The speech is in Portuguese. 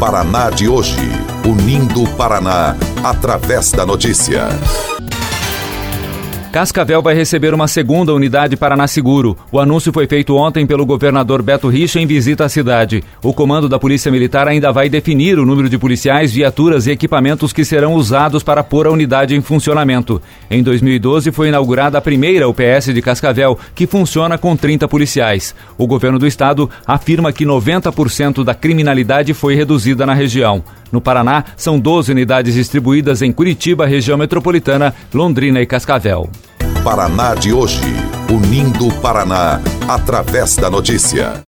Paraná de hoje, unindo o Paraná através da notícia. Cascavel vai receber uma segunda unidade Paraná Seguro. O anúncio foi feito ontem pelo governador Beto Richa em visita à cidade. O comando da Polícia Militar ainda vai definir o número de policiais, viaturas e equipamentos que serão usados para pôr a unidade em funcionamento. Em 2012 foi inaugurada a primeira UPS de Cascavel, que funciona com 30 policiais. O governo do estado afirma que 90% da criminalidade foi reduzida na região. No Paraná, são 12 unidades distribuídas em Curitiba, região metropolitana, Londrina e Cascavel. Paraná de hoje, unindo o Paraná através da notícia.